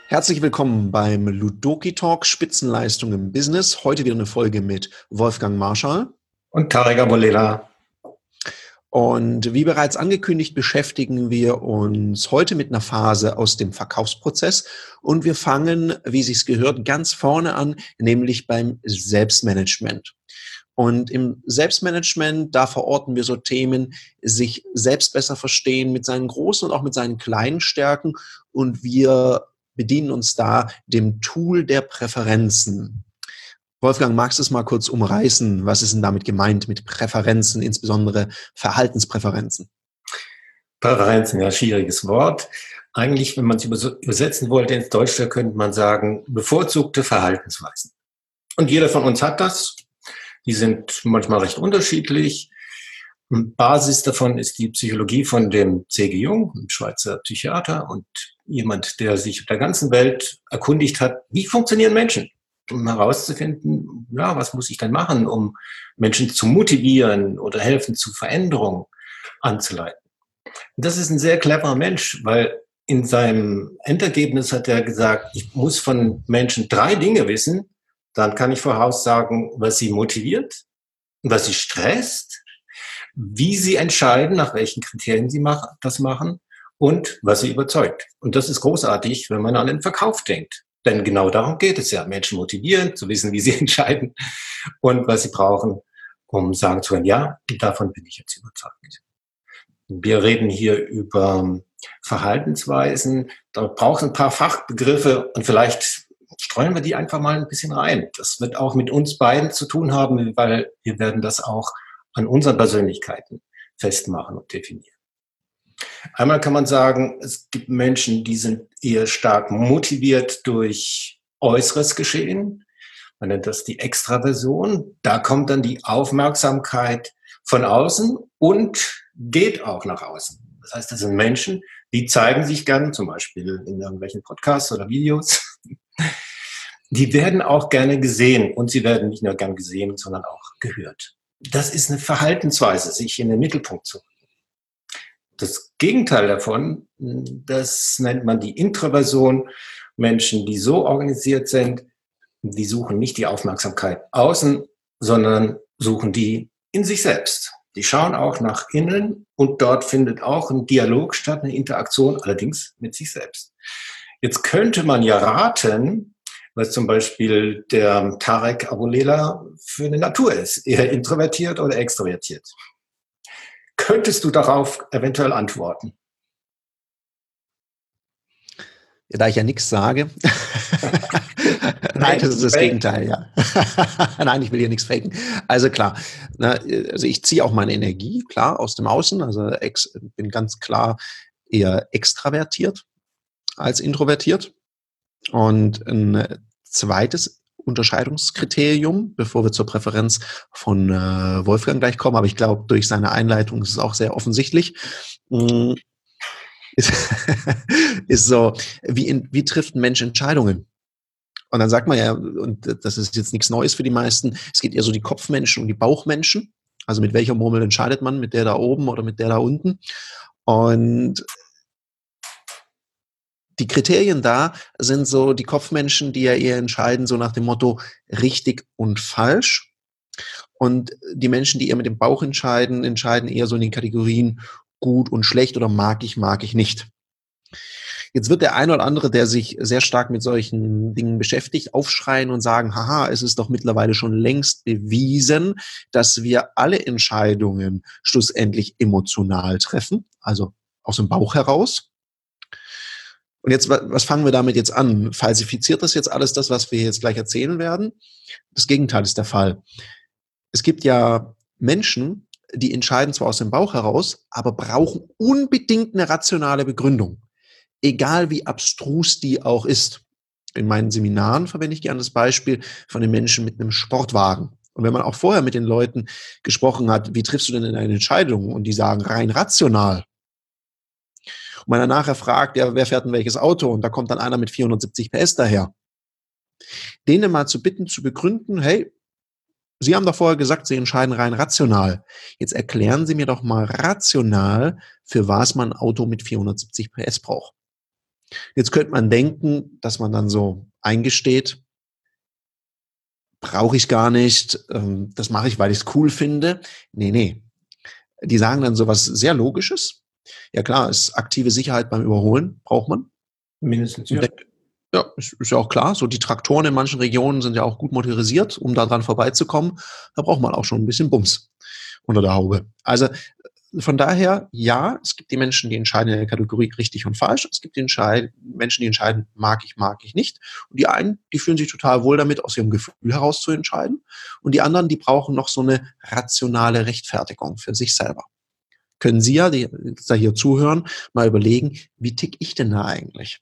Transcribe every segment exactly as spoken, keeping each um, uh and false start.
Herzlich willkommen beim Ludoki Talk Spitzenleistung im Business. Heute wieder eine Folge mit Wolfgang Marschall und Tarek Aboulela. Und wie bereits angekündigt, beschäftigen wir uns heute mit einer Phase aus dem Verkaufsprozess. Und wir fangen, wie sich's gehört, ganz vorne an, nämlich beim Selbstmanagement. Und im Selbstmanagement, da verorten wir so Themen, sich selbst besser verstehen mit seinen großen und auch mit seinen kleinen Stärken. Und wir bedienen uns da dem Tool der Präferenzen. Wolfgang, magst du es mal kurz umreißen? Was ist denn damit gemeint mit Präferenzen, insbesondere Verhaltenspräferenzen? Präferenzen, ja, schwieriges Wort. Eigentlich, wenn man es übersetzen wollte ins Deutsche, könnte man sagen, bevorzugte Verhaltensweisen. Und jeder von uns hat das. Die sind manchmal recht unterschiedlich. Basis davon ist die Psychologie von dem C G Jung, einem Schweizer Psychiater und jemand, der sich auf der ganzen Welt erkundigt hat, wie funktionieren Menschen, um herauszufinden, ja, was muss ich denn machen, um Menschen zu motivieren oder helfen zu Veränderungen anzuleiten. Und das ist ein sehr cleverer Mensch, weil in seinem Endergebnis hat er gesagt, ich muss von Menschen drei Dinge wissen, dann kann ich voraussagen, was sie motiviert, was sie stresst, wie sie entscheiden, nach welchen Kriterien sie das machen und was sie überzeugt. Und das ist großartig, wenn man an den Verkauf denkt. Denn genau darum geht es ja, Menschen motivieren, zu wissen, wie sie entscheiden und was sie brauchen, um sagen zu können, ja, davon bin ich jetzt überzeugt. Wir reden hier über Verhaltensweisen, da braucht es ein paar Fachbegriffe und vielleicht streuen wir die einfach mal ein bisschen rein. Das wird auch mit uns beiden zu tun haben, weil wir werden das auch an unseren Persönlichkeiten festmachen und definieren. Einmal kann man sagen, es gibt Menschen, die sind eher stark motiviert durch äußeres Geschehen. Man nennt das die Extraversion. Da kommt dann die Aufmerksamkeit von außen und geht auch nach außen. Das heißt, das sind Menschen, die zeigen sich gern, zum Beispiel in irgendwelchen Podcasts oder Videos. Die werden auch gerne gesehen und sie werden nicht nur gern gesehen, sondern auch gehört. Das ist eine Verhaltensweise, sich in den Mittelpunkt zu rücken. Das Gegenteil davon, das nennt man die Introversion. Menschen, die so organisiert sind, die suchen nicht die Aufmerksamkeit außen, sondern suchen die in sich selbst. Die schauen auch nach innen und dort findet auch ein Dialog statt, eine Interaktion, allerdings mit sich selbst. Jetzt könnte man ja raten, was zum Beispiel der Tarek Aboulela für eine Natur ist, eher introvertiert oder extrovertiert. Könntest du darauf eventuell antworten? Ja, da ich ja nichts sage. Nein, das ist das Gegenteil, ja. Nein, ich will hier nichts faken. Also klar, ne, also ich ziehe auch meine Energie, klar, aus dem Außen. Also ex, bin ganz klar eher extravertiert als introvertiert. Und ein zweites Unterscheidungskriterium, bevor wir zur Präferenz von äh, Wolfgang gleich kommen, aber ich glaube, durch seine Einleitung ist es auch sehr offensichtlich, mh, ist, ist so, wie, in, wie trifft ein Mensch Entscheidungen? Und dann sagt man ja, und das ist jetzt nichts Neues für die meisten, es geht eher so die Kopfmenschen und die Bauchmenschen. Also mit welcher Murmel entscheidet man, mit der da oben oder mit der da unten? Und die Kriterien da sind so die Kopfmenschen, die ja eher entscheiden, so nach dem Motto richtig und falsch. Und die Menschen, die eher mit dem Bauch entscheiden, entscheiden eher so in den Kategorien gut und schlecht oder mag ich, mag ich nicht. Jetzt wird der eine oder andere, der sich sehr stark mit solchen Dingen beschäftigt, aufschreien und sagen, haha, es ist doch mittlerweile schon längst bewiesen, dass wir alle Entscheidungen schlussendlich emotional treffen, also aus dem Bauch heraus. Und jetzt, was fangen wir damit jetzt an? Falsifiziert das jetzt alles das, was wir jetzt gleich erzählen werden? Das Gegenteil ist der Fall. Es gibt ja Menschen, die entscheiden zwar aus dem Bauch heraus, aber brauchen unbedingt eine rationale Begründung. Egal wie abstrus die auch ist. In meinen Seminaren verwende ich gerne das Beispiel von den Menschen mit einem Sportwagen. Und wenn man auch vorher mit den Leuten gesprochen hat, wie triffst du denn eine Entscheidung? Und die sagen rein rational. Und man dann nachher fragt, ja, wer fährt denn welches Auto? Und da kommt dann einer mit vierhundertsiebzig P S daher. Denen mal zu bitten, zu begründen, hey, Sie haben doch vorher gesagt, Sie entscheiden rein rational. Jetzt erklären Sie mir doch mal rational, für was man ein Auto mit vierhundertsiebzig P S braucht. Jetzt könnte man denken, dass man dann so eingesteht, brauche ich gar nicht, ähm, das mache ich, weil ich es cool finde. Nee, nee. Die sagen dann sowas sehr Logisches. Ja klar, ist aktive Sicherheit beim Überholen, braucht man. Mindestens, Und ja. denk, ja, ist, ist ja auch klar, so die Traktoren in manchen Regionen sind ja auch gut motorisiert, um da dran vorbeizukommen. Da braucht man auch schon ein bisschen Bums unter der Haube. Also von daher, ja, es gibt die Menschen, die entscheiden in der Kategorie richtig und falsch. Es gibt die Entscheid- Menschen, die entscheiden, mag ich, mag ich nicht. Und die einen, die fühlen sich total wohl damit, aus ihrem Gefühl heraus zu entscheiden. Und die anderen, die brauchen noch so eine rationale Rechtfertigung für sich selber. Können Sie ja, die da hier zuhören, mal überlegen, wie tick ich denn da eigentlich?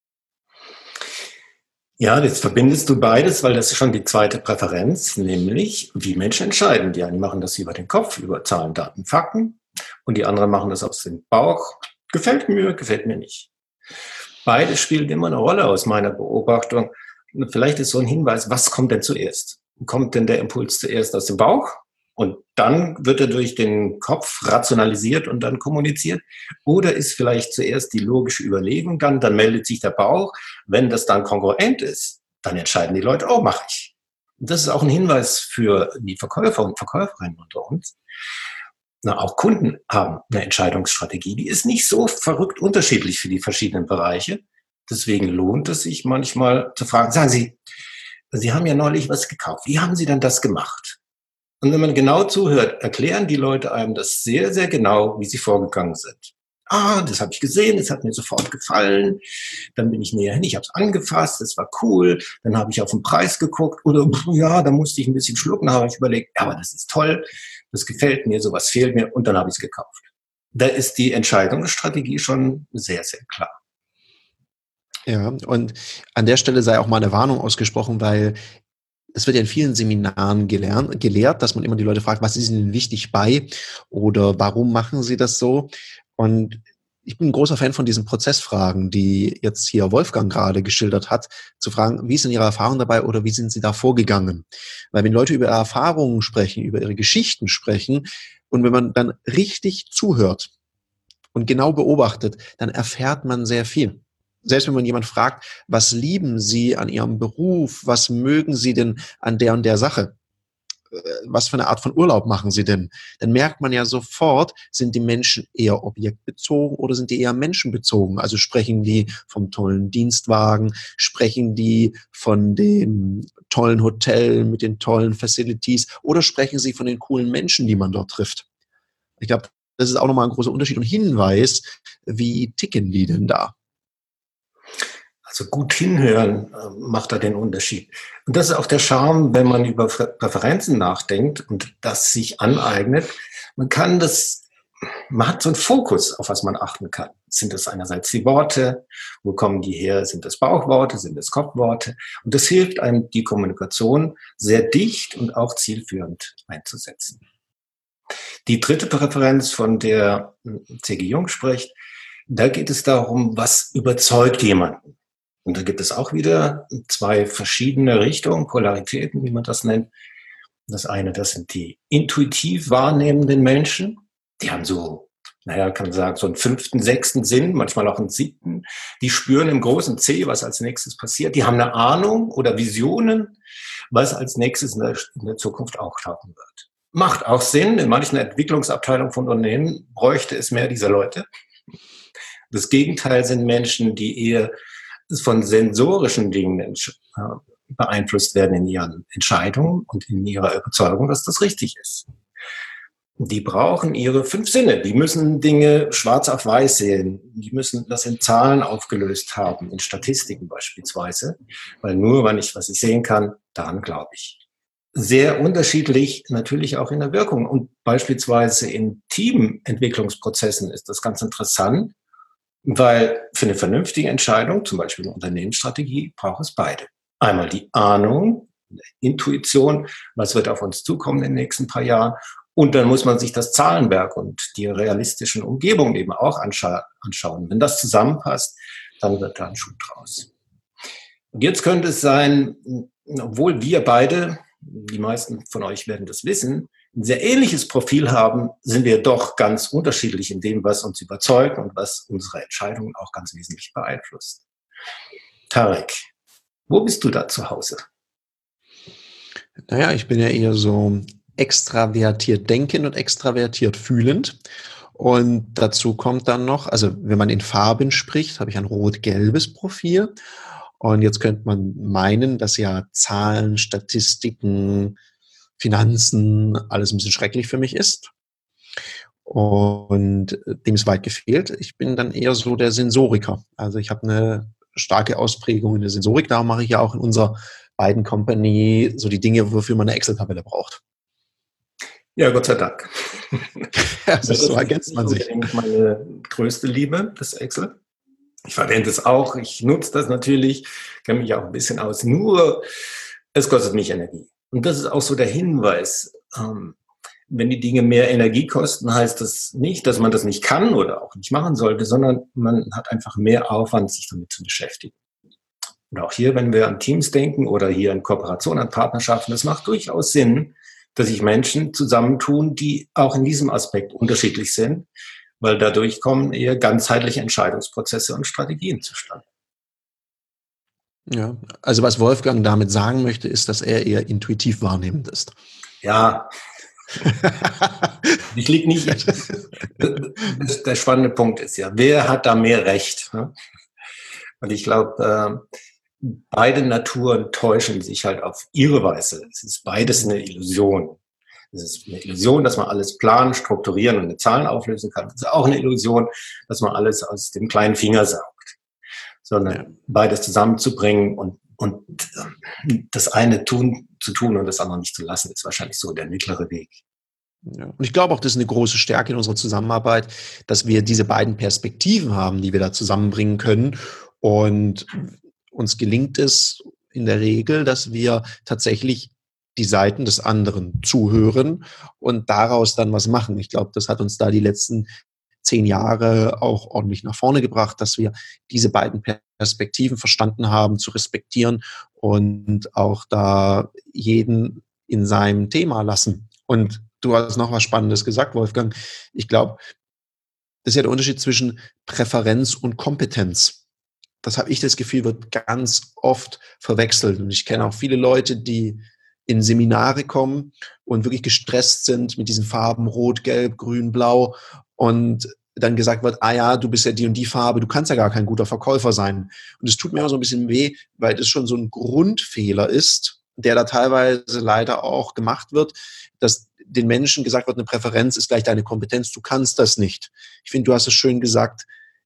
Ja, jetzt verbindest du beides, weil das ist schon die zweite Präferenz, nämlich wie Menschen entscheiden. Die einen machen das über den Kopf, über Zahlen, Daten, Fakten und die anderen machen das aus dem Bauch. Gefällt mir, gefällt mir nicht. Beides spielt immer eine Rolle aus meiner Beobachtung. Und vielleicht ist so ein Hinweis, was kommt denn zuerst? Kommt denn der Impuls zuerst aus dem Bauch? Und dann wird er durch den Kopf rationalisiert und dann kommuniziert. Oder ist vielleicht zuerst die logische Überlegung dann, dann meldet sich der Bauch. Wenn das dann kongruent ist, dann entscheiden die Leute, oh, mache ich. Und das ist auch ein Hinweis für die Verkäufer und Verkäuferinnen unter uns. Na, auch Kunden haben eine Entscheidungsstrategie. Die ist nicht so verrückt unterschiedlich für die verschiedenen Bereiche. Deswegen lohnt es sich manchmal zu fragen, sagen Sie, Sie haben ja neulich was gekauft. Wie haben Sie denn das gemacht? Und wenn man genau zuhört, erklären die Leute einem das sehr, sehr genau, wie sie vorgegangen sind. Ah, das habe ich gesehen, das hat mir sofort gefallen. Dann bin ich näher hin, ich habe es angefasst, das war cool. Dann habe ich auf den Preis geguckt oder ja, da musste ich ein bisschen schlucken, habe ich überlegt, ja, aber das ist toll, das gefällt mir, sowas fehlt mir und dann habe ich es gekauft. Da ist die Entscheidungsstrategie schon sehr, sehr klar. Ja, und an der Stelle sei auch mal eine Warnung ausgesprochen, weil es wird ja in vielen Seminaren gelernt, gelehrt, dass man immer die Leute fragt, was ist ihnen wichtig bei oder warum machen sie das so? Und ich bin ein großer Fan von diesen Prozessfragen, die jetzt hier Wolfgang gerade geschildert hat, zu fragen, wie ist denn Ihre Erfahrung dabei oder wie sind Sie da vorgegangen? Weil wenn Leute über ihre Erfahrungen sprechen, über ihre Geschichten sprechen und wenn man dann richtig zuhört und genau beobachtet, dann erfährt man sehr viel. Selbst wenn man jemand fragt, was lieben Sie an Ihrem Beruf? Was mögen Sie denn an der und der Sache? Was für eine Art von Urlaub machen Sie denn? Dann merkt man ja sofort, sind die Menschen eher objektbezogen oder sind die eher menschenbezogen? Also sprechen die vom tollen Dienstwagen, sprechen die von dem tollen Hotel mit den tollen Facilities oder sprechen sie von den coolen Menschen, die man dort trifft? Ich glaube, das ist auch nochmal ein großer Unterschied und Hinweis, wie ticken die denn da? Also gut hinhören äh, macht da den Unterschied. Und das ist auch der Charme, wenn man über Präferenzen nachdenkt und das sich aneignet. Man kann das, man hat so einen Fokus, auf was man achten kann. Sind das einerseits die Worte? Wo kommen die her? Sind das Bauchworte? Sind das Kopfworte? Und das hilft einem, die Kommunikation sehr dicht und auch zielführend einzusetzen. Die dritte Präferenz, von der C G Jung spricht, da geht es darum, was überzeugt jemanden. Und da gibt es auch wieder zwei verschiedene Richtungen, Polaritäten, wie man das nennt. Das eine, das sind die intuitiv wahrnehmenden Menschen. Die haben so, naja, kann man sagen, so einen fünften, sechsten Sinn, manchmal auch einen siebten. Die spüren im großen C, was als nächstes passiert. Die haben eine Ahnung oder Visionen, was als nächstes in der, in der Zukunft auftauchen wird. Macht auch Sinn. In manchen Entwicklungsabteilungen von Unternehmen bräuchte es mehr dieser Leute. Das Gegenteil sind Menschen, die eher von sensorischen Dingen beeinflusst werden in ihren Entscheidungen und in ihrer Überzeugung, dass das richtig ist. Die brauchen ihre fünf Sinne. Die müssen Dinge schwarz auf weiß sehen. Die müssen das in Zahlen aufgelöst haben, in Statistiken beispielsweise. Weil nur, wenn ich was ich sehen kann, daran glaube ich. Sehr unterschiedlich natürlich auch in der Wirkung. Und beispielsweise in Teamentwicklungsprozessen ist das ganz interessant. Weil für eine vernünftige Entscheidung, zum Beispiel eine Unternehmensstrategie, braucht es beide. Einmal die Ahnung, Intuition, was wird auf uns zukommen in den nächsten paar Jahren. Und dann muss man sich das Zahlenwerk und die realistischen Umgebungen eben auch anscha- anschauen. Wenn das zusammenpasst, dann wird da ein Schuh draus. Und jetzt könnte es sein, obwohl wir beide, die meisten von euch werden das wissen, ein sehr ähnliches Profil haben, sind wir doch ganz unterschiedlich in dem, was uns überzeugt und was unsere Entscheidungen auch ganz wesentlich beeinflusst. Tarek, wo bist du da zu Hause? Naja, ich bin ja eher so extravertiert denkend und extravertiert fühlend. Und dazu kommt dann noch, also wenn man in Farben spricht, habe ich ein rot-gelbes Profil. Und jetzt könnte man meinen, dass ja Zahlen, Statistiken, Finanzen, alles ein bisschen schrecklich für mich ist. Und dem ist weit gefehlt. Ich bin dann eher so der Sensoriker. Also ich habe eine starke Ausprägung in der Sensorik. Darum mache ich ja auch in unserer beiden Company so die Dinge, wofür man eine Excel-Tabelle braucht. Ja, Gott sei Dank. Also so ergänzt man sich. Das ist meine größte Liebe, das Excel. Ich verwende es auch, ich nutze das natürlich, kenne mich auch ein bisschen aus, nur es kostet mich Energie. Und das ist auch so der Hinweis, ähm, wenn die Dinge mehr Energie kosten, heißt das nicht, dass man das nicht kann oder auch nicht machen sollte, sondern man hat einfach mehr Aufwand, sich damit zu beschäftigen. Und auch hier, wenn wir an Teams denken oder hier in Kooperation, an Partnerschaften, das macht durchaus Sinn, dass sich Menschen zusammentun, die auch in diesem Aspekt unterschiedlich sind, weil dadurch kommen eher ganzheitliche Entscheidungsprozesse und Strategien zustande. Ja, also was Wolfgang damit sagen möchte, ist, dass er eher intuitiv wahrnehmend ist. Ja, ich liege nicht. Das, der spannende Punkt ist ja, wer hat da mehr Recht? Und ich glaube, beide Naturen täuschen sich halt auf ihre Weise. Es ist beides eine Illusion. Es ist eine Illusion, dass man alles planen, strukturieren und mit Zahlen auflösen kann. Es ist auch eine Illusion, dass man alles aus dem kleinen Finger saugt. Sondern ja. beides zusammenzubringen und, und das eine tun, zu tun und das andere nicht zu lassen, ist wahrscheinlich so der mittlere Weg. Ja. Und ich glaube auch, das ist eine große Stärke in unserer Zusammenarbeit, dass wir diese beiden Perspektiven haben, die wir da zusammenbringen können. Und uns gelingt es in der Regel, dass wir tatsächlich die Seiten des anderen zuhören und daraus dann was machen. Ich glaube, das hat uns da die letzten zehn Jahre auch ordentlich nach vorne gebracht, dass wir diese beiden Perspektiven verstanden haben, zu respektieren und auch da jeden in seinem Thema lassen. Und du hast noch was Spannendes gesagt, Wolfgang. Ich glaube, das ist ja der Unterschied zwischen Präferenz und Kompetenz. Das habe ich das Gefühl, wird ganz oft verwechselt. Und ich kenne auch viele Leute, die in Seminare kommen und wirklich gestresst sind mit diesen Farben Rot, Gelb, Grün, Blau und dann gesagt wird, ah ja, du bist ja die und die Farbe, du kannst ja gar kein guter Verkäufer sein. Und es tut mir immer so ein bisschen weh, weil das schon so ein Grundfehler ist, der da teilweise leider auch gemacht wird, dass den Menschen gesagt wird, eine Präferenz ist gleich deine Kompetenz, du kannst das nicht. Ich finde, du hast es schön gesagt,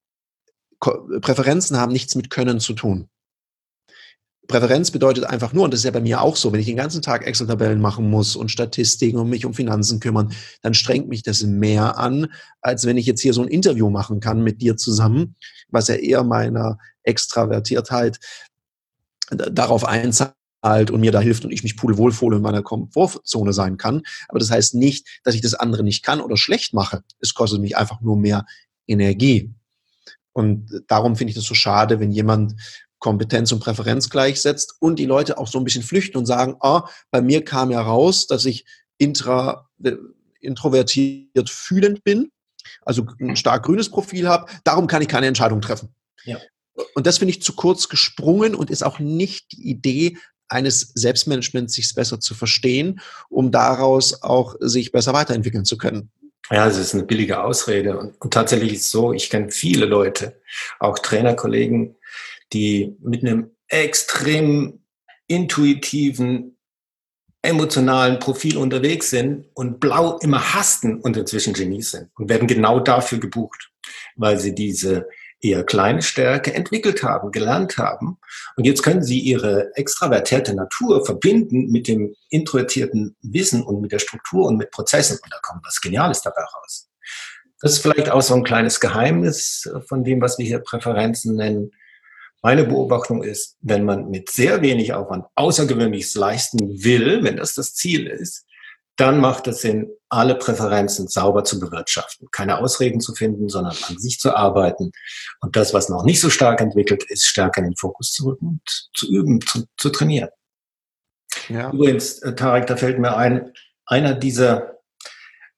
Präferenzen haben nichts mit Können zu tun. Präferenz bedeutet einfach nur, und das ist ja bei mir auch so, wenn ich den ganzen Tag Excel-Tabellen machen muss und Statistiken und mich um Finanzen kümmern, dann strengt mich das mehr an, als wenn ich jetzt hier so ein Interview machen kann mit dir zusammen, was ja eher meiner Extravertiertheit darauf einzahlt und mir da hilft und ich mich pudelwohl fühle in meiner Komfortzone sein kann. Aber das heißt nicht, dass ich das andere nicht kann oder schlecht mache. Es kostet mich einfach nur mehr Energie. Und darum finde ich das so schade, wenn jemand Kompetenz und Präferenz gleichsetzt und die Leute auch so ein bisschen flüchten und sagen, ah, bei mir kam ja raus, dass ich intra, äh, introvertiert fühlend bin, also ein stark grünes Profil habe, darum kann ich keine Entscheidung treffen. Ja. Und das finde ich zu kurz gesprungen und ist auch nicht die Idee eines Selbstmanagements, sich besser zu verstehen, um daraus auch sich besser weiterentwickeln zu können. Ja, es ist eine billige Ausrede. Und, und tatsächlich ist es so, ich kenne viele Leute, auch Trainerkollegen, die mit einem extrem intuitiven, emotionalen Profil unterwegs sind und blau immer hasten und inzwischen Genies sind und werden genau dafür gebucht, weil sie diese eher kleine Stärke entwickelt haben, gelernt haben. Und jetzt können sie ihre extravertierte Natur verbinden mit dem introvertierten Wissen und mit der Struktur und mit Prozessen. Und da kommt was Geniales dabei raus. Das ist vielleicht auch so ein kleines Geheimnis von dem, was wir hier Präferenzen nennen. Meine Beobachtung ist, wenn man mit sehr wenig Aufwand Außergewöhnliches leisten will, wenn das das Ziel ist, dann macht es Sinn, alle Präferenzen sauber zu bewirtschaften. Keine Ausreden zu finden, sondern an sich zu arbeiten. Und das, was noch nicht so stark entwickelt ist, stärker in den Fokus zu rücken, zu üben, zu, zu trainieren. Ja. Übrigens, Tarek, da fällt mir ein, einer dieser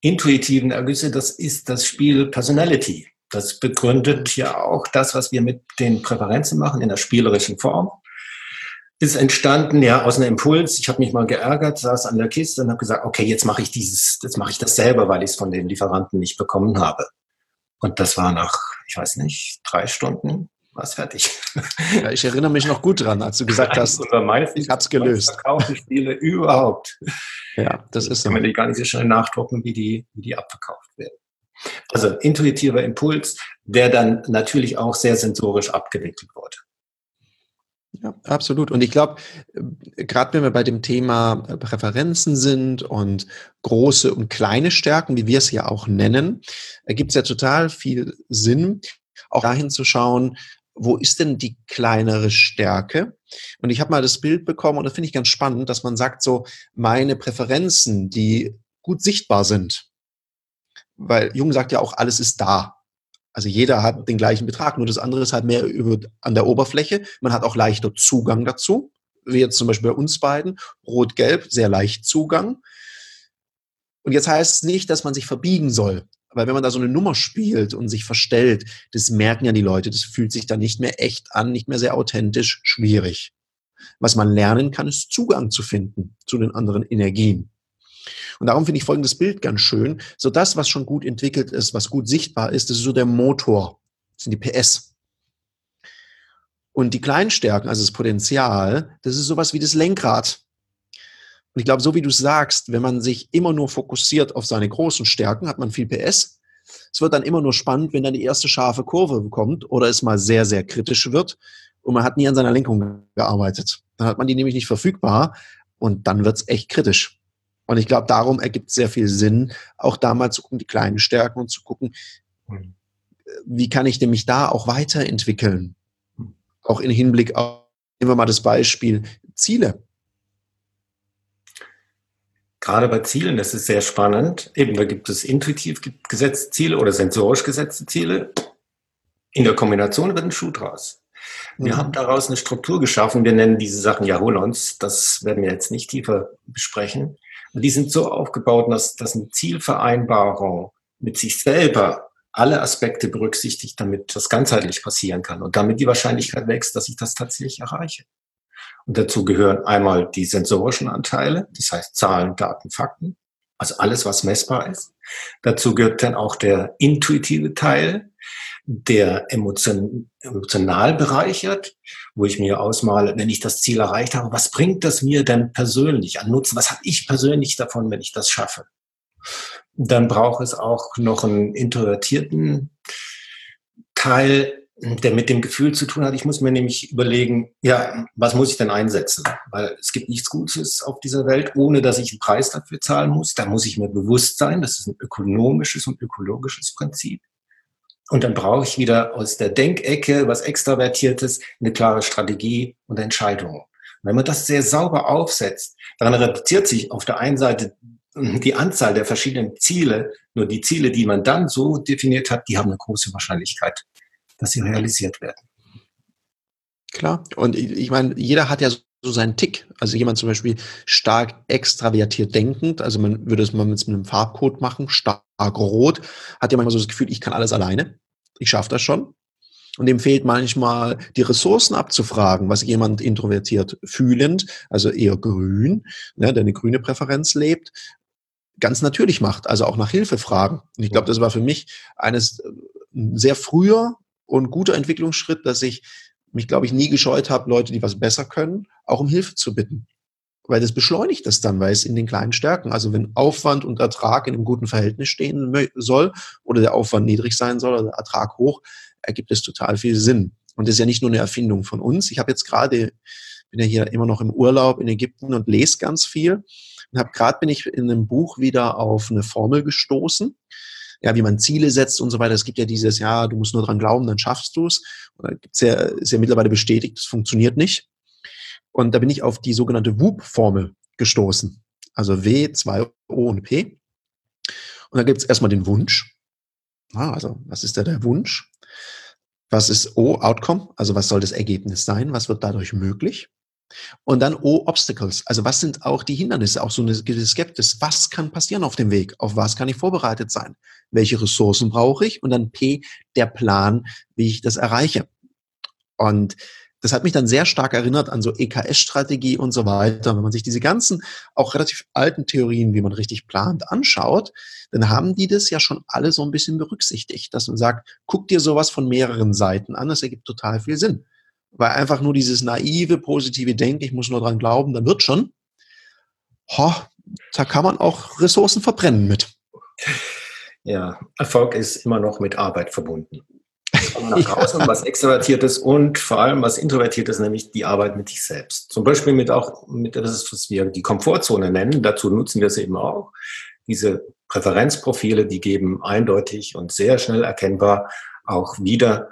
intuitiven Ergüsse, das ist das Spiel Personality. Das begründet ja auch das, was wir mit den Präferenzen machen in der spielerischen Form. Ist entstanden ja aus einem Impuls. Ich habe mich mal geärgert, saß an der Kiste und habe gesagt, okay, jetzt mache ich dieses, jetzt mache ich das selber, weil ich es von den Lieferanten nicht bekommen habe. Und das war nach, ich weiß nicht, drei Stunden war es fertig. Ja, ich erinnere mich noch gut dran, als du gesagt hast, ich habe es gelöst. Verkaufte Spiele überhaupt. Ja, das ist so. Kann man die gar nicht so schnell nachdrucken, wie die, wie die abverkauft werden. Also intuitiver Impuls, der dann natürlich auch sehr sensorisch abgewickelt wurde. Ja, absolut. Und ich glaube, gerade wenn wir bei dem Thema Präferenzen sind und große und kleine Stärken, wie wir es ja auch nennen, ergibt es ja total viel Sinn, auch dahin zu schauen, wo ist denn die kleinere Stärke? Und ich habe mal das Bild bekommen, und das finde ich ganz spannend, dass man sagt so, meine Präferenzen, die gut sichtbar sind, weil Jung sagt ja auch, alles ist da. Also jeder hat den gleichen Betrag, nur das andere ist halt mehr über, an der Oberfläche. Man hat auch leichter Zugang dazu, wie jetzt zum Beispiel bei uns beiden. Rot-Gelb, sehr leicht Zugang. Und jetzt heißt es nicht, dass man sich verbiegen soll. Weil wenn man da so eine Nummer spielt und sich verstellt, das merken ja die Leute, das fühlt sich dann nicht mehr echt an, nicht mehr sehr authentisch, schwierig. Was man lernen kann, ist Zugang zu finden zu den anderen Energien. Und darum finde ich folgendes Bild ganz schön. So das, was schon gut entwickelt ist, was gut sichtbar ist, das ist so der Motor. Das sind die P S. Und die Kleinstärken, also das Potenzial, das ist sowas wie das Lenkrad. Und ich glaube, so wie du sagst, wenn man sich immer nur fokussiert auf seine großen Stärken, hat man viel P S. Es wird dann immer nur spannend, wenn dann die erste scharfe Kurve kommt oder es mal sehr, sehr kritisch wird und man hat nie an seiner Lenkung gearbeitet. Dann hat man die nämlich nicht verfügbar und dann wird es echt kritisch. Und ich glaube, darum ergibt es sehr viel Sinn, auch da mal zu gucken, die kleinen Stärken und zu gucken, wie kann ich denn mich da auch weiterentwickeln? Auch im Hinblick auf, nehmen wir mal das Beispiel, Ziele. Gerade bei Zielen, das ist sehr spannend. Eben, da gibt es intuitiv gesetzte Ziele oder sensorisch gesetzte Ziele. In der Kombination wird ein Schuh draus. Wir mhm. haben daraus eine Struktur geschaffen. Wir nennen diese Sachen ja Holons. Das werden wir jetzt nicht tiefer besprechen. Die sind so aufgebaut, dass, dass eine Zielvereinbarung mit sich selber alle Aspekte berücksichtigt, damit das ganzheitlich passieren kann und damit die Wahrscheinlichkeit wächst, dass ich das tatsächlich erreiche. Und dazu gehören einmal die sensorischen Anteile, das heißt Zahlen, Daten, Fakten, also alles, was messbar ist. Dazu gehört dann auch der intuitive Teil, der emotion, emotional bereichert, wo ich mir ausmale, wenn ich das Ziel erreicht habe, was bringt das mir denn persönlich an Nutzen? Was habe ich persönlich davon, wenn ich das schaffe? Dann braucht es auch noch einen introvertierten Teil, der mit dem Gefühl zu tun hat. Ich muss mir nämlich überlegen, ja, was muss ich denn einsetzen? Weil es gibt nichts Gutes auf dieser Welt, ohne dass ich einen Preis dafür zahlen muss. Da muss ich mir bewusst sein, das ist ein ökonomisches und ökologisches Prinzip. Und dann brauche ich wieder aus der Denkecke was Extravertiertes, eine klare Strategie und Entscheidungen. Und wenn man das sehr sauber aufsetzt, dann reduziert sich auf der einen Seite die Anzahl der verschiedenen Ziele. Nur die Ziele, die man dann so definiert hat, die haben eine große Wahrscheinlichkeit, dass sie realisiert werden. Klar. Und ich, ich meine, jeder hat ja so seinen Tick. Also jemand zum Beispiel stark extravertiert denkend, also man würde es mal mit einem Farbcode machen, stark rot, hat ja manchmal so das Gefühl, ich kann alles alleine. Ich schaffe das schon. Und dem fehlt manchmal die Ressourcen abzufragen, was jemand introvertiert fühlend, also eher grün, ne, der eine grüne Präferenz lebt, ganz natürlich macht, also auch nach Hilfe fragen. Und ich glaube, das war für mich eines sehr früher und guter Entwicklungsschritt, dass ich mich, glaube ich, nie gescheut habe, Leute, die was besser können, auch um Hilfe zu bitten. Weil das beschleunigt das dann, weil es in den kleinen Stärken, also wenn Aufwand und Ertrag in einem guten Verhältnis stehen soll oder der Aufwand niedrig sein soll oder der Ertrag hoch, ergibt es total viel Sinn. Und das ist ja nicht nur eine Erfindung von uns. Ich habe jetzt gerade, bin ja hier immer noch im Urlaub in Ägypten und lese ganz viel. Und habe gerade bin ich in einem Buch wieder auf eine Formel gestoßen, ja, wie man Ziele setzt und so weiter. Es gibt ja dieses, ja, du musst nur dran glauben, dann schaffst du es. Da gibt's ja, ist ja mittlerweile bestätigt, das funktioniert nicht. Und da bin ich auf die sogenannte W O O P-Formel gestoßen. Also W, zwei O und P. Und da gibt's erstmal den Wunsch. Ah, also, was ist da der Wunsch? Was ist O, Outcome? Also, was soll das Ergebnis sein? Was wird dadurch möglich? Und dann O, Obstacles. Also was sind auch die Hindernisse? Auch so eine gewisse Skepsis. Was kann passieren auf dem Weg? Auf was kann ich vorbereitet sein? Welche Ressourcen brauche ich? Und dann P, der Plan, wie ich das erreiche. Und das hat mich dann sehr stark erinnert an so E K S-Strategie und so weiter. Wenn man sich diese ganzen, auch relativ alten Theorien, wie man richtig plant, anschaut, dann haben die das ja schon alle so ein bisschen berücksichtigt, dass man sagt, guck dir sowas von mehreren Seiten an, das ergibt total viel Sinn. Weil einfach nur dieses naive, positive Denken, ich muss nur dran glauben, dann wird schon, ho, da kann man auch Ressourcen verbrennen mit. Ja, Erfolg ist immer noch mit Arbeit verbunden. Nach draußen, ja. Was Extrovertiertes und vor allem was Introvertiertes, nämlich die Arbeit mit sich selbst. Zum Beispiel mit auch mit das, was wir die Komfortzone nennen. Dazu nutzen wir es eben auch. Diese Präferenzprofile, die geben eindeutig und sehr schnell erkennbar auch wieder,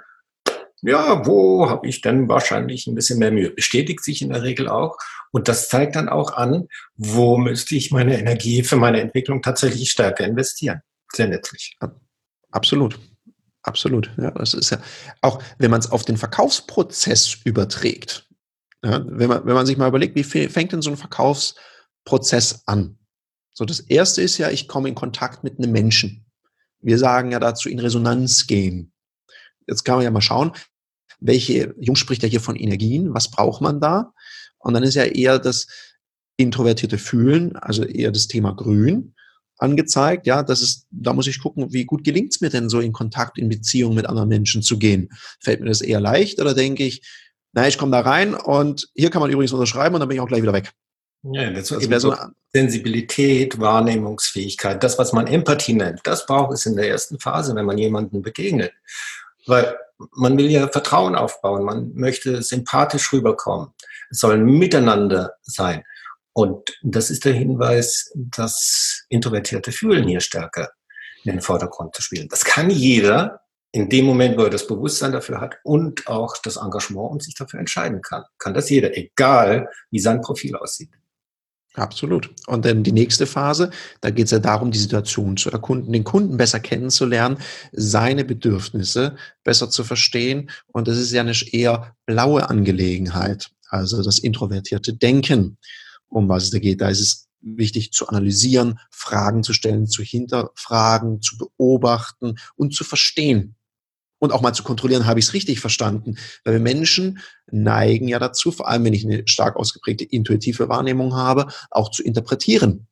ja, wo habe ich denn wahrscheinlich ein bisschen mehr Mühe? Bestätigt sich in der Regel auch. Und das zeigt dann auch an, wo müsste ich meine Energie für meine Entwicklung tatsächlich stärker investieren. Sehr nützlich. Absolut. Absolut. Ja, das ist ja auch, wenn man es auf den Verkaufsprozess überträgt. Ja, wenn man, wenn man sich mal überlegt, wie viel fängt denn so ein Verkaufsprozess an? So, das erste ist ja, ich komme in Kontakt mit einem Menschen. Wir sagen ja dazu in Resonanz gehen. Jetzt kann man ja mal schauen, welche, Jung spricht ja hier von Energien, was braucht man da? Und dann ist ja eher das introvertierte Fühlen, also eher das Thema Grün angezeigt. Ja, das ist, da muss ich gucken, wie gut gelingt es mir denn so in Kontakt, in Beziehung mit anderen Menschen zu gehen? Fällt mir das eher leicht oder denke ich, na, ich komme da rein und hier kann man übrigens unterschreiben und dann bin ich auch gleich wieder weg. Ja, das, das wäre so eine Sensibilität, Wahrnehmungsfähigkeit, das, was man Empathie nennt, das braucht es in der ersten Phase, wenn man jemandem begegnet. Weil man will ja Vertrauen aufbauen, man möchte sympathisch rüberkommen. Es soll ein Miteinander sein. Und das ist der Hinweis, das introvertierte Fühlen hier stärker in den Vordergrund zu spielen. Das kann jeder in dem Moment, wo er das Bewusstsein dafür hat und auch das Engagement und sich dafür entscheiden kann. Kann das jeder, egal wie sein Profil aussieht. Absolut. Und dann die nächste Phase, da geht es ja darum, die Situation zu erkunden, den Kunden besser kennenzulernen, seine Bedürfnisse besser zu verstehen. Und das ist ja eine eher blaue Angelegenheit, also das introvertierte Denken, um was es da geht. Da ist es wichtig zu analysieren, Fragen zu stellen, zu hinterfragen, zu beobachten und zu verstehen. Und auch mal zu kontrollieren, habe ich es richtig verstanden? Weil wir Menschen neigen ja dazu, vor allem wenn ich eine stark ausgeprägte intuitive Wahrnehmung habe, auch zu interpretieren.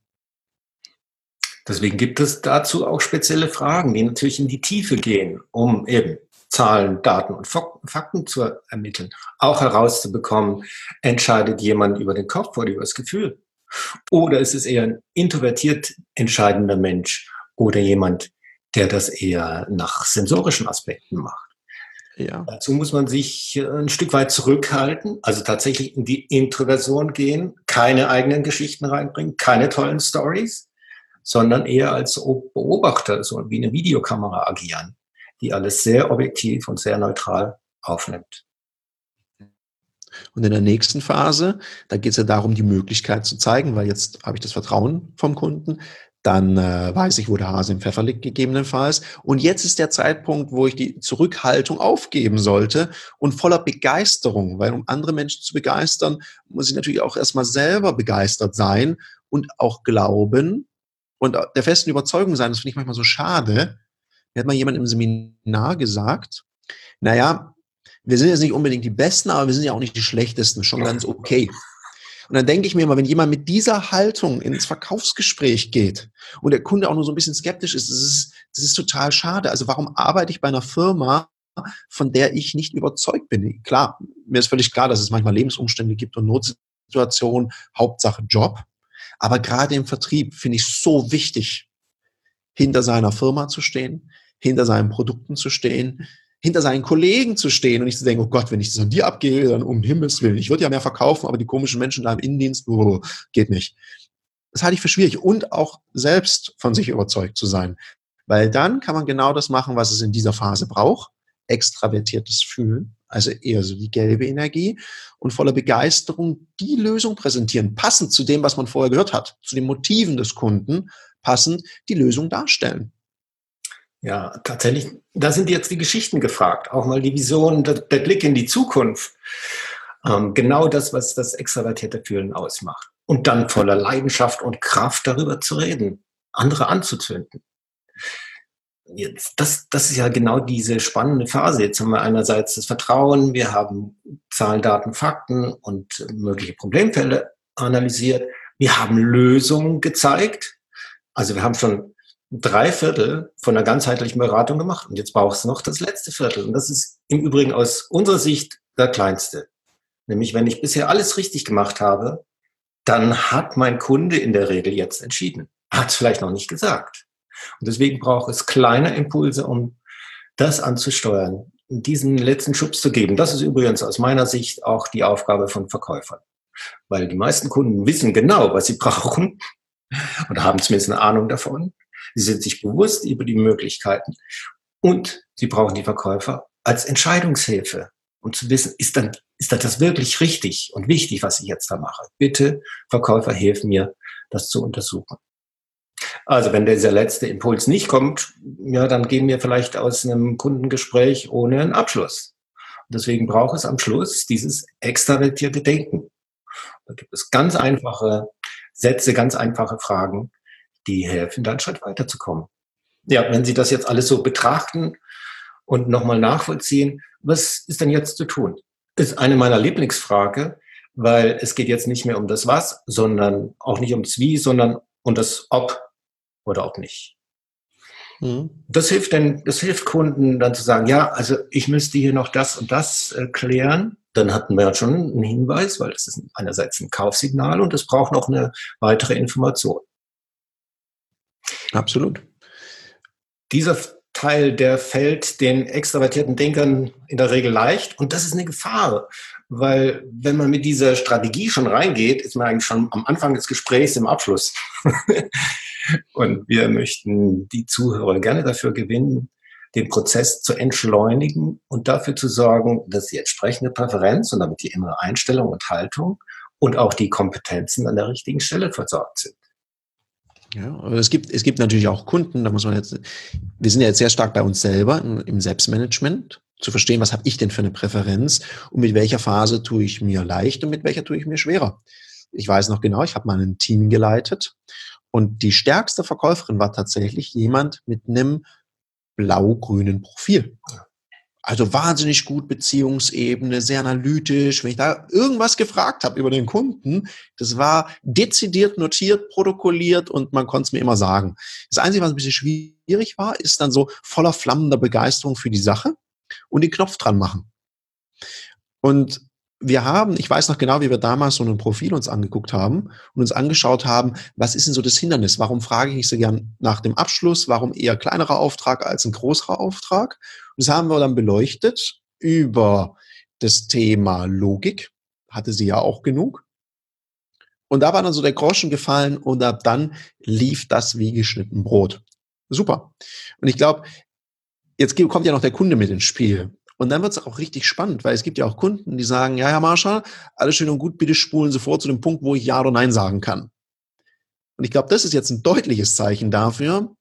Deswegen gibt es dazu auch spezielle Fragen, die natürlich in die Tiefe gehen, um eben Zahlen, Daten und Fakten zu ermitteln. Auch herauszubekommen, entscheidet jemand über den Kopf oder über das Gefühl? Oder ist es eher ein introvertiert entscheidender Mensch oder jemand, der das eher nach sensorischen Aspekten macht? Ja. Dazu muss man sich ein Stück weit zurückhalten, also tatsächlich in die Introversion gehen, keine eigenen Geschichten reinbringen, keine tollen Stories, sondern eher als Beobachter, so wie eine Videokamera agieren, die alles sehr objektiv und sehr neutral aufnimmt. Und in der nächsten Phase, da geht es ja darum, die Möglichkeit zu zeigen, weil jetzt habe ich das Vertrauen vom Kunden, dann äh, weiß ich, wo der Hase im Pfeffer liegt, gegebenenfalls. Und jetzt ist der Zeitpunkt, wo ich die Zurückhaltung aufgeben sollte und voller Begeisterung, weil um andere Menschen zu begeistern, muss ich natürlich auch erstmal selber begeistert sein und auch glauben und der festen Überzeugung sein. Das finde ich manchmal so schade. Mir hat mal jemand im Seminar gesagt, naja, wir sind jetzt nicht unbedingt die Besten, aber wir sind ja auch nicht die Schlechtesten, schon ganz okay. Und dann denke ich mir immer, wenn jemand mit dieser Haltung ins Verkaufsgespräch geht und der Kunde auch nur so ein bisschen skeptisch ist, das ist, das ist total schade. Also warum arbeite ich bei einer Firma, von der ich nicht überzeugt bin? Klar, mir ist völlig klar, dass es manchmal Lebensumstände gibt und Notsituationen, Hauptsache Job. Aber gerade im Vertrieb finde ich es so wichtig, hinter seiner Firma zu stehen, hinter seinen Produkten zu stehen, hinter seinen Kollegen zu stehen und nicht zu denken, oh Gott, wenn ich das an dir abgebe, dann um Himmels Willen. Ich würde ja mehr verkaufen, aber die komischen Menschen da im Innendienst, oh, geht nicht. Das halte ich für schwierig und auch selbst von sich überzeugt zu sein. Weil dann kann man genau das machen, was es in dieser Phase braucht. Extravertiertes Fühlen, also eher so die gelbe Energie und voller Begeisterung die Lösung präsentieren, passend zu dem, was man vorher gehört hat, zu den Motiven des Kunden, passend die Lösung darstellen. Ja, tatsächlich, da sind jetzt die Geschichten gefragt, auch mal die Vision, der, der Blick in die Zukunft. Ähm, genau das, was das extravertierte Fühlen ausmacht. Und dann voller Leidenschaft und Kraft darüber zu reden, andere anzuzünden. Jetzt, das, das ist ja genau diese spannende Phase. Jetzt haben wir einerseits das Vertrauen, wir haben Zahlen, Daten, Fakten und mögliche Problemfälle analysiert. Wir haben Lösungen gezeigt. Also wir haben schon drei Viertel von einer ganzheitlichen Beratung gemacht. Und jetzt braucht es noch das letzte Viertel. Und das ist im Übrigen aus unserer Sicht der kleinste. Nämlich, wenn ich bisher alles richtig gemacht habe, dann hat mein Kunde in der Regel jetzt entschieden. Hat es vielleicht noch nicht gesagt. Und deswegen braucht es kleine Impulse, um das anzusteuern, diesen letzten Schubs zu geben. Das ist übrigens aus meiner Sicht auch die Aufgabe von Verkäufern. Weil die meisten Kunden wissen genau, was sie brauchen oder haben zumindest eine Ahnung davon. Sie sind sich bewusst über die Möglichkeiten und sie brauchen die Verkäufer als Entscheidungshilfe, um zu wissen, ist dann, ist das wirklich richtig und wichtig, was ich jetzt da mache? Bitte, Verkäufer, hilf mir, das zu untersuchen. Also wenn dieser letzte Impuls nicht kommt, ja, dann gehen wir vielleicht aus einem Kundengespräch ohne einen Abschluss. Und deswegen braucht es am Schluss dieses extravertierte Denken. Da gibt es ganz einfache Sätze, ganz einfache Fragen, die helfen, da einen Schritt weiterzukommen. Ja, wenn Sie das jetzt alles so betrachten und nochmal nachvollziehen, was ist denn jetzt zu tun? Ist eine meiner Lieblingsfragen, weil es geht jetzt nicht mehr um das Was, sondern auch nicht um das Wie, sondern um das Ob oder ob nicht. Mhm. Das hilft denn, das hilft Kunden dann zu sagen, ja, also ich müsste hier noch das und das äh, klären. Dann hatten wir ja schon einen Hinweis, weil das ist einerseits ein Kaufsignal und es braucht noch eine weitere Information. Absolut. Dieser Teil, der fällt den extravertierten Denkern in der Regel leicht und das ist eine Gefahr, weil wenn man mit dieser Strategie schon reingeht, ist man eigentlich schon am Anfang des Gesprächs im Abschluss. Und wir möchten die Zuhörer gerne dafür gewinnen, den Prozess zu entschleunigen und dafür zu sorgen, dass die entsprechende Präferenz und damit die innere Einstellung und Haltung und auch die Kompetenzen an der richtigen Stelle versorgt sind. Ja, aber es gibt, es gibt natürlich auch Kunden, da muss man jetzt, wir sind ja jetzt sehr stark bei uns selber im Selbstmanagement, zu verstehen, was habe ich denn für eine Präferenz und mit welcher Phase tue ich mir leicht und mit welcher tue ich mir schwerer. Ich weiß noch genau, ich habe mal ein Team geleitet und die stärkste Verkäuferin war tatsächlich jemand mit einem blau-grünen Profil. Also wahnsinnig gut Beziehungsebene, sehr analytisch. Wenn ich da irgendwas gefragt habe über den Kunden, das war dezidiert notiert, protokolliert und man konnte es mir immer sagen. Das Einzige, was ein bisschen schwierig war, ist dann so voller flammender Begeisterung für die Sache und den Knopf dran machen. Und wir haben, ich weiß noch genau, wie wir damals so ein Profil uns angeguckt haben und uns angeschaut haben, was ist denn so das Hindernis? Warum frage ich nicht so gern nach dem Abschluss? Warum eher kleinerer Auftrag als ein größerer Auftrag? Und das haben wir dann beleuchtet über das Thema Logik. Hatte sie ja auch genug. Und da war dann so der Groschen gefallen und ab dann lief das wie geschnitten Brot. Super. Und ich glaube, jetzt kommt ja noch der Kunde mit ins Spiel. Und dann wird es auch richtig spannend, weil es gibt ja auch Kunden, die sagen, ja, Herr Marschall, alles schön und gut, bitte spulen Sie vor zu dem Punkt, wo ich Ja oder Nein sagen kann. Und ich glaube, das ist jetzt ein deutliches Zeichen dafür,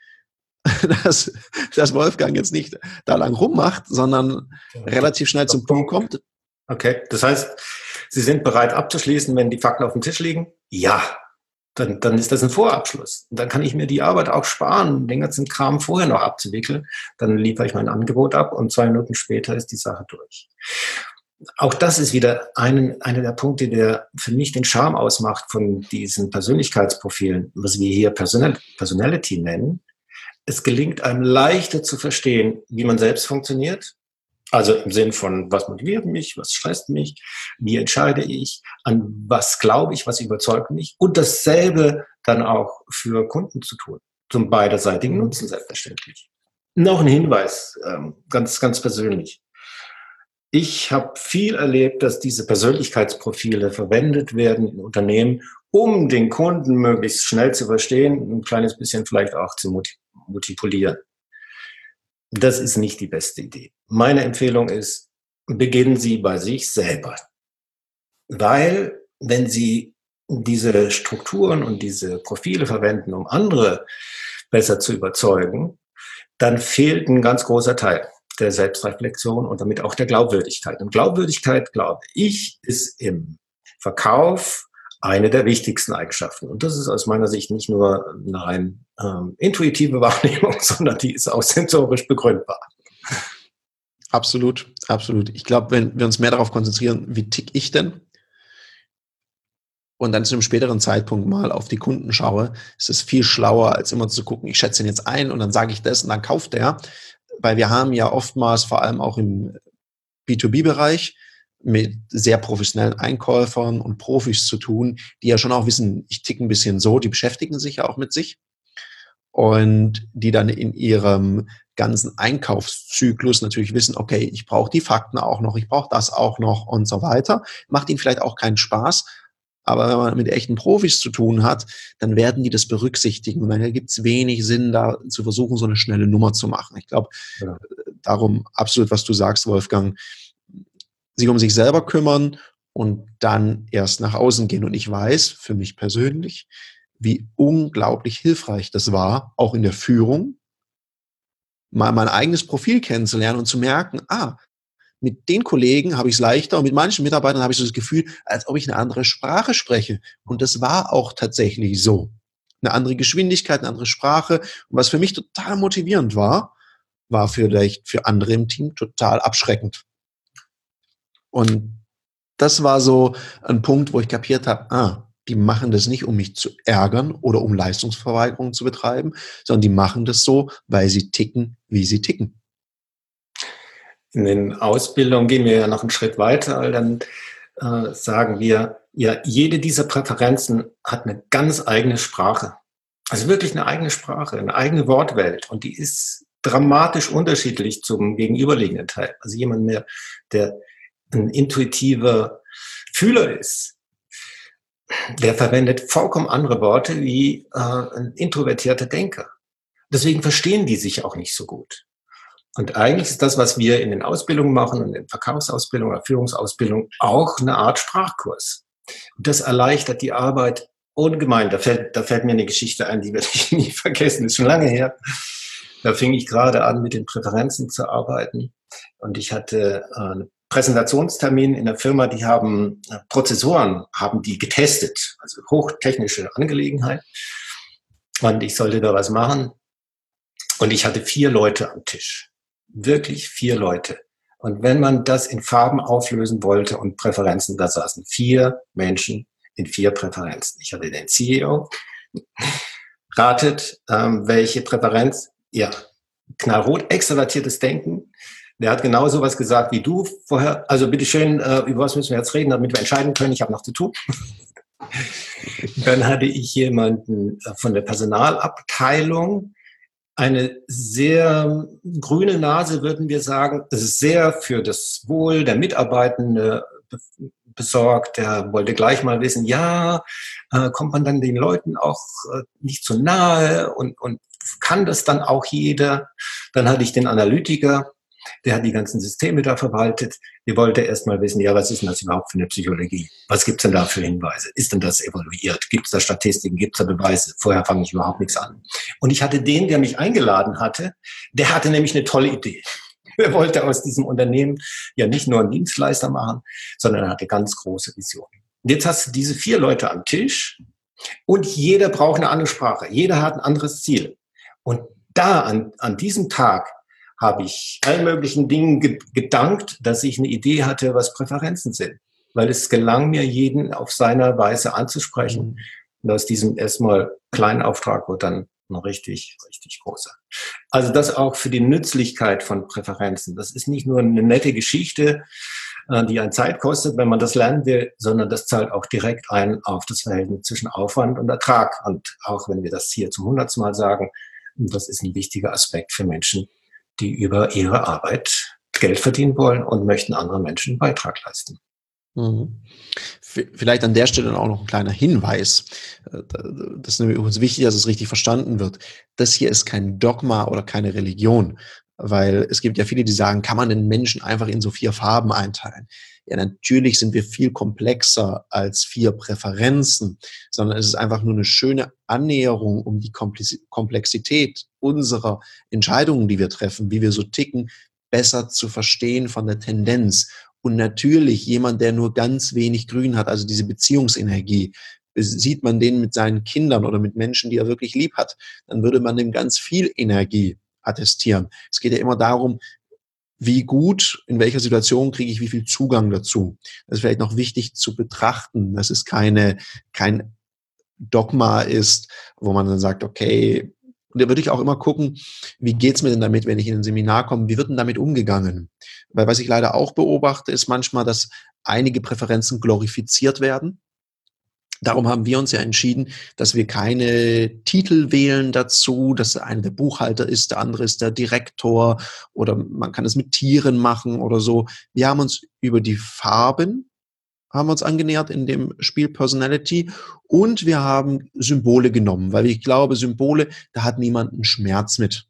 dass, dass Wolfgang jetzt nicht da lang rummacht, sondern relativ schnell zum Punkt kommt. Okay, das heißt, Sie sind bereit abzuschließen, wenn die Fakten auf dem Tisch liegen? Ja. Dann, dann ist das ein Vorabschluss. Und dann kann ich mir die Arbeit auch sparen, den ganzen Kram vorher noch abzuwickeln. Dann liefere ich mein Angebot ab und zwei Minuten später ist die Sache durch. Auch das ist wieder ein, einer der Punkte, der für mich den Charme ausmacht von diesen Persönlichkeitsprofilen, was wir hier Personal, Personality nennen. Es gelingt einem leichter zu verstehen, wie man selbst funktioniert. Also im Sinn von, was motiviert mich, was stresst mich, wie entscheide ich, an was glaube ich, was überzeugt mich und dasselbe dann auch für Kunden zu tun, zum beiderseitigen Nutzen selbstverständlich. Noch ein Hinweis, ganz, ganz persönlich. Ich habe viel erlebt, dass diese Persönlichkeitsprofile verwendet werden in Unternehmen, um den Kunden möglichst schnell zu verstehen, ein kleines bisschen vielleicht auch zu manipulieren. Das ist nicht die beste Idee. Meine Empfehlung ist, beginnen Sie bei sich selber. Weil, wenn Sie diese Strukturen und diese Profile verwenden, um andere besser zu überzeugen, dann fehlt ein ganz großer Teil. der Selbstreflexion und damit auch der Glaubwürdigkeit. Und Glaubwürdigkeit, glaube ich, ist im Verkauf eine der wichtigsten Eigenschaften. Und das ist aus meiner Sicht nicht nur eine rein ähm, intuitive Wahrnehmung, sondern die ist auch sensorisch begründbar. Absolut, absolut. Ich glaube, wenn wir uns mehr darauf konzentrieren, wie tick ich denn, und dann zu einem späteren Zeitpunkt mal auf die Kunden schaue, ist es viel schlauer, als immer zu gucken, ich schätze ihn jetzt ein und dann sage ich das und dann kauft er. Weil wir haben ja oftmals, vor allem auch im B zwei B-Bereich, mit sehr professionellen Einkäufern und Profis zu tun, die ja schon auch wissen, ich ticke ein bisschen so, die beschäftigen sich ja auch mit sich und die dann in ihrem ganzen Einkaufszyklus natürlich wissen, okay, ich brauche die Fakten auch noch, ich brauche das auch noch und so weiter. Macht ihnen vielleicht auch keinen Spaß, aber wenn man mit echten Profis zu tun hat, dann werden die das berücksichtigen und dann gibt es wenig Sinn, da zu versuchen, so eine schnelle Nummer zu machen. Ich glaube, ja. Darum absolut, was du sagst, Wolfgang, sich um sich selber kümmern und dann erst nach außen gehen. Und ich weiß für mich persönlich, wie unglaublich hilfreich das war, auch in der Führung, mal mein eigenes Profil kennenzulernen und zu merken, ah, mit den Kollegen habe ich es leichter und mit manchen Mitarbeitern habe ich so das Gefühl, als ob ich eine andere Sprache spreche. Und das war auch tatsächlich so. Eine andere Geschwindigkeit, eine andere Sprache. Und was für mich total motivierend war, war vielleicht für andere im Team total abschreckend. Und das war so ein Punkt, wo ich kapiert habe, ah, die machen das nicht, um mich zu ärgern oder um Leistungsverweigerung zu betreiben, sondern die machen das so, weil sie ticken, wie sie ticken. In den Ausbildungen gehen wir ja noch einen Schritt weiter, weil dann äh, sagen wir, ja, jede dieser Präferenzen hat eine ganz eigene Sprache. Also wirklich eine eigene Sprache, eine eigene Wortwelt. Und die ist dramatisch unterschiedlich zum gegenüberliegenden Teil. Also jemand mehr, der ein intuitiver Fühler ist, der verwendet vollkommen andere Worte wie äh, ein introvertierter Denker. Deswegen verstehen die sich auch nicht so gut. Und eigentlich ist das, was wir in den Ausbildungen machen, in den Verkaufsausbildungen oder Führungsausbildungen, auch eine Art Sprachkurs. Und das erleichtert die Arbeit ungemein. Da fällt, da fällt mir eine Geschichte ein, die werde ich nie vergessen, das ist schon lange her. Da fing ich gerade an, mit den Präferenzen zu arbeiten. Und ich hatte einen Präsentationstermin in der Firma, die haben Prozessoren, haben die getestet, also hochtechnische Angelegenheit. Und ich sollte da was machen. Und ich hatte vier Leute am Tisch. Wirklich vier Leute. Und wenn man das in Farben auflösen wollte und Präferenzen, da saßen vier Menschen in vier Präferenzen. Ich hatte den C E O. Ratet, ähm, welche Präferenz? Ja, knallrot, extrovertiertes Denken. Der hat genau sowas gesagt wie du vorher. Also bitteschön, äh, über was müssen wir jetzt reden, damit wir entscheiden können? Ich habe noch zu tun. Dann hatte ich jemanden von der Personalabteilung, eine sehr grüne Nase, würden wir sagen. Das ist sehr für das Wohl der Mitarbeitenden besorgt. Der wollte gleich mal wissen, ja, äh, kommt man dann den Leuten auch äh, nicht zu nahe und, und kann das dann auch jeder? Dann hatte ich den Analytiker, der hat die ganzen Systeme da verwaltet. Der wollte erst mal wissen, ja, was ist denn das überhaupt für eine Psychologie? Was gibt's denn da für Hinweise? Ist denn das evaluiert? Gibt's da Statistiken? Gibt's da Beweise? Vorher fange ich überhaupt nichts an. Und ich hatte den, der mich eingeladen hatte, der hatte nämlich eine tolle Idee. Er wollte aus diesem Unternehmen ja nicht nur einen Dienstleister machen, sondern er hatte ganz große Visionen. Und jetzt hast du diese vier Leute am Tisch und jeder braucht eine andere Sprache. Jeder hat ein anderes Ziel. Und da, an, an diesem Tag, habe ich allen möglichen Dingen ge- gedankt, dass ich eine Idee hatte, was Präferenzen sind. Weil es gelang mir, jeden auf seiner Weise anzusprechen. Mhm. Und aus diesem erstmal kleinen Auftrag wird dann ein richtig, richtig großer. Also das auch für die Nützlichkeit von Präferenzen. Das ist nicht nur eine nette Geschichte, die an Zeit kostet, wenn man das lernen will, sondern das zahlt auch direkt ein auf das Verhältnis zwischen Aufwand und Ertrag. Und auch wenn wir das hier zum hundertsten Mal sagen, das ist ein wichtiger Aspekt für Menschen, die über ihre Arbeit Geld verdienen wollen und möchten anderen Menschen einen Beitrag leisten. Mhm. Vielleicht an der Stelle auch noch ein kleiner Hinweis. Das ist nämlich uns wichtig, dass es richtig verstanden wird. Das hier ist kein Dogma oder keine Religion, weil es gibt ja viele, die sagen, kann man den Menschen einfach in so vier Farben einteilen? Ja, natürlich sind wir viel komplexer als vier Präferenzen, sondern es ist einfach nur eine schöne Annäherung, um die Komplexität unserer Entscheidungen, die wir treffen, wie wir so ticken, besser zu verstehen von der Tendenz. Und natürlich jemand, der nur ganz wenig Grün hat, also diese Beziehungsenergie, sieht man den mit seinen Kindern oder mit Menschen, die er wirklich lieb hat, dann würde man dem ganz viel Energie attestieren. Es geht ja immer darum, wie gut, in welcher Situation kriege ich wie viel Zugang dazu. Das ist vielleicht noch wichtig zu betrachten, dass es keine, kein Dogma ist, wo man dann sagt, okay, und da würde ich auch immer gucken, wie geht's mir denn damit, wenn ich in ein Seminar komme, wie wird denn damit umgegangen? Weil was ich leider auch beobachte, ist manchmal, dass einige Präferenzen glorifiziert werden. Darum haben wir uns ja entschieden, dass wir keine Titel wählen dazu, dass der eine der Buchhalter ist, der andere ist der Direktor oder man kann es mit Tieren machen oder so. Wir haben uns über die Farben haben wir uns angenähert in dem Spiel Personality und wir haben Symbole genommen, weil ich glaube, Symbole, da hat niemand einen Schmerz mit.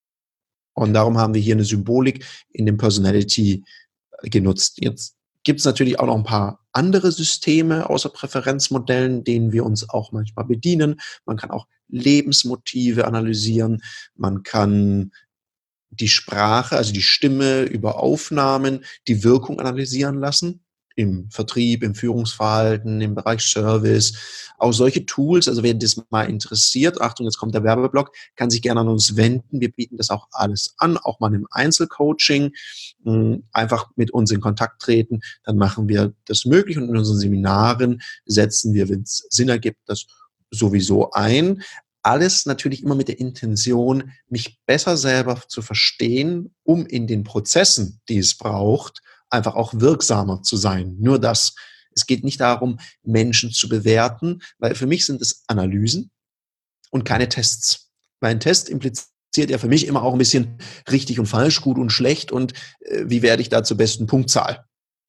Und darum haben wir hier eine Symbolik in dem Personality genutzt. Jetzt gibt es natürlich auch noch ein paar andere Systeme außer Präferenzmodellen, denen wir uns auch manchmal bedienen. Man kann auch Lebensmotive analysieren. Man kann die Sprache, also die Stimme über Aufnahmen, die Wirkung analysieren lassen. Im Vertrieb, im Führungsverhalten, im Bereich Service. Auch solche Tools, also wer das mal interessiert, Achtung, jetzt kommt der Werbeblock, kann sich gerne an uns wenden. Wir bieten das auch alles an, auch mal im Einzelcoaching. Einfach mit uns in Kontakt treten, dann machen wir das möglich und in unseren Seminaren setzen wir, wenn es Sinn ergibt, das sowieso ein. Alles natürlich immer mit der Intention, mich besser selber zu verstehen, um in den Prozessen, die es braucht, einfach auch wirksamer zu sein. Nur das. Es geht nicht darum, Menschen zu bewerten, weil für mich sind es Analysen und keine Tests. Weil ein Test impliziert ja für mich immer auch ein bisschen richtig und falsch, gut und schlecht und äh, wie werde ich da zur besten Punktzahl.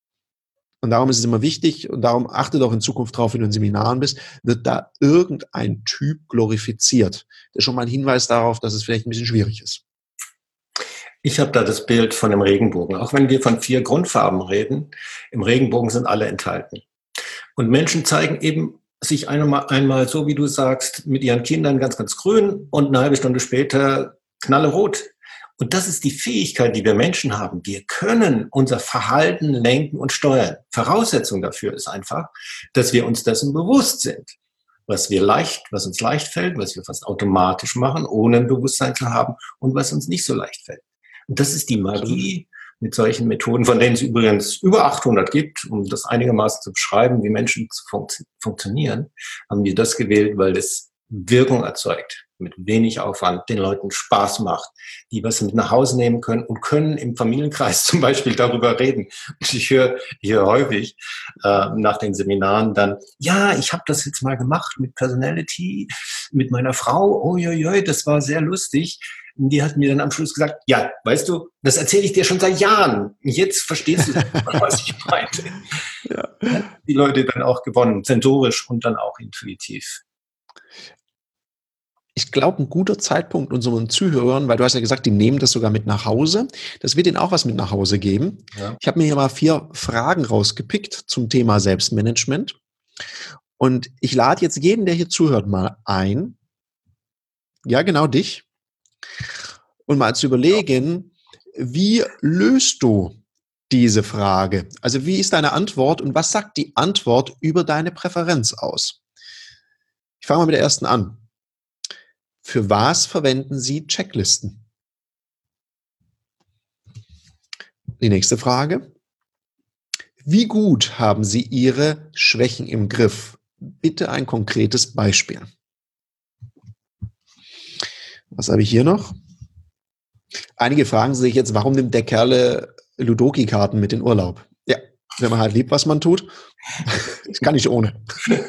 Und darum ist es immer wichtig und darum achte doch in Zukunft drauf, wenn du in Seminaren bist, wird da irgendein Typ glorifiziert. Das ist schon mal ein Hinweis darauf, dass es vielleicht ein bisschen schwierig ist. Ich habe da das Bild von dem Regenbogen. Auch wenn wir von vier Grundfarben reden, im Regenbogen sind alle enthalten. Und Menschen zeigen eben sich einmal, einmal so, wie du sagst, mit ihren Kindern ganz, ganz grün und eine halbe Stunde später knallerot. Und das ist die Fähigkeit, die wir Menschen haben. Wir können unser Verhalten lenken und steuern. Voraussetzung dafür ist einfach, dass wir uns dessen bewusst sind. Was wir leicht, was uns leicht fällt, was wir fast automatisch machen, ohne ein Bewusstsein zu haben und was uns nicht so leicht fällt. Und das ist die Magie mit solchen Methoden, von denen es übrigens über achthundert gibt, um das einigermaßen zu beschreiben, wie Menschen funktio- funktionieren, haben wir das gewählt, weil das Wirkung erzeugt, mit wenig Aufwand, den Leuten Spaß macht, die was mit nach Hause nehmen können und können im Familienkreis zum Beispiel darüber reden. Und ich höre hier häufig äh, nach den Seminaren dann, ja, ich habe das jetzt mal gemacht mit Personality, mit meiner Frau, uiuiui, das war sehr lustig. Und die hat mir dann am Schluss gesagt, ja, weißt du, das erzähle ich dir schon seit Jahren. Jetzt verstehst du, was ich meinte. Ja. Die Leute dann auch gewonnen, sensorisch und dann auch intuitiv. Ich glaube, ein guter Zeitpunkt unseren Zuhörern, weil du hast ja gesagt, die nehmen das sogar mit nach Hause, das wird ihnen auch was mit nach Hause geben. Ja. Ich habe mir hier mal vier Fragen rausgepickt zum Thema Selbstmanagement. Und ich lade jetzt jeden, der hier zuhört, mal ein, ja genau dich, und mal zu überlegen, wie löst du diese Frage? Also wie ist deine Antwort und was sagt die Antwort über deine Präferenz aus? Ich fange mal mit der ersten an. Für was verwenden Sie Checklisten? Die nächste Frage. Wie gut haben Sie Ihre Schwächen im Griff? Bitte ein konkretes Beispiel. Was habe ich hier noch? Einige fragen sich jetzt, warum nimmt der Kerle Ludoki-Karten mit in Urlaub? Ja, wenn man halt liebt, was man tut. Das kann ich ohne.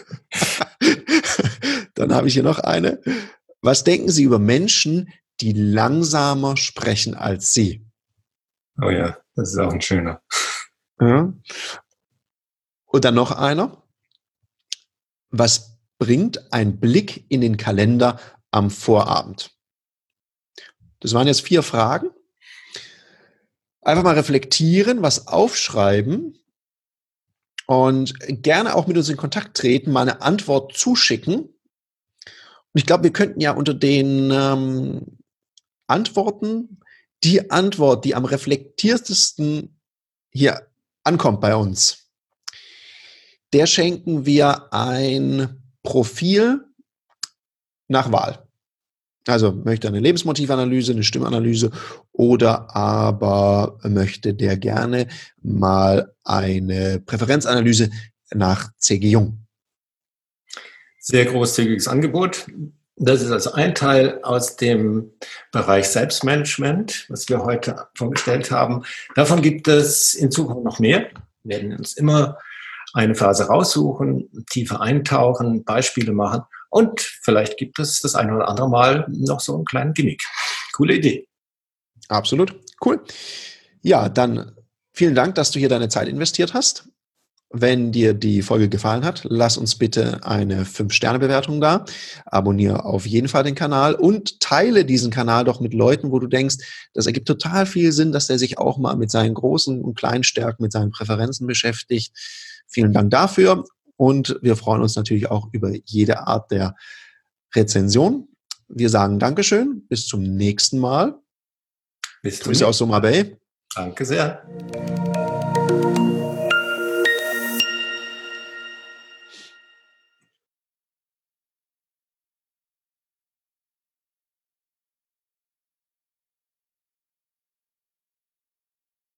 Dann habe ich hier noch eine. Was denken Sie über Menschen, die langsamer sprechen als Sie? Oh ja, das ist auch ein schöner. Ja. Und dann noch einer. Was bringt ein Blick in den Kalender am Vorabend? Das waren jetzt vier Fragen. Einfach mal reflektieren, was aufschreiben und gerne auch mit uns in Kontakt treten, mal eine Antwort zuschicken. Und ich glaube, wir könnten ja unter den ähm, Antworten die Antwort, die am reflektiertesten hier ankommt bei uns, der schenken wir ein Profil nach Wahl. Also möchte eine Lebensmotivanalyse, eine Stimmanalyse oder aber möchte der gerne mal eine Präferenzanalyse nach C G Jung. Sehr großzügiges Angebot. Das ist also ein Teil aus dem Bereich Selbstmanagement, was wir heute vorgestellt haben. Davon gibt es in Zukunft noch mehr. Wir werden uns immer eine Phase raussuchen, tiefer eintauchen, Beispiele machen und vielleicht gibt es das eine oder andere Mal noch so einen kleinen Gimmick. Coole Idee. Absolut. Cool. Ja, dann vielen Dank, dass du hier deine Zeit investiert hast. Wenn dir die Folge gefallen hat, lass uns bitte eine fünf Sterne Bewertung da. Abonniere auf jeden Fall den Kanal und teile diesen Kanal doch mit Leuten, wo du denkst, das ergibt total viel Sinn, dass der sich auch mal mit seinen großen und kleinen Stärken, mit seinen Präferenzen beschäftigt. Vielen Dank dafür und wir freuen uns natürlich auch über jede Art der Rezension. Wir sagen Dankeschön, bis zum nächsten Mal. Bis Grüße aus Soma Bay. Danke sehr.